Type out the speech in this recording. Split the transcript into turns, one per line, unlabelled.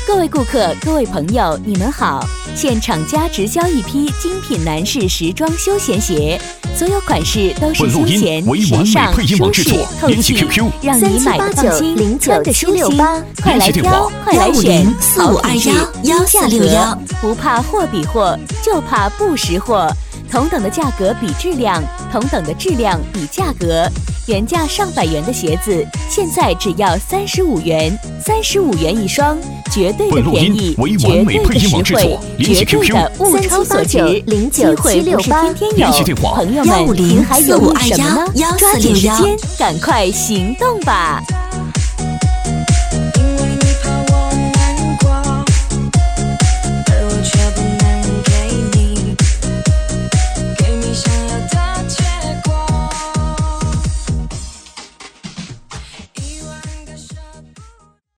各位顾客、各位朋友，你们好！现厂家直销一批精品男士时装休闲鞋，所有款式都是休闲、时尚、舒适、透气，让你买的放心，穿的舒心。快来挑，快来选，好品质，低价格，不怕货比货，就怕不识货。同等的价格比质量，同等的质量比价格。原价上百元的鞋子，现在只要35元，35元一双，绝对的便宜，绝对的实惠，绝对的物超所值。机会不是天天有，朋友们，您还犹豫什么呢？抓紧时间，赶快行动吧！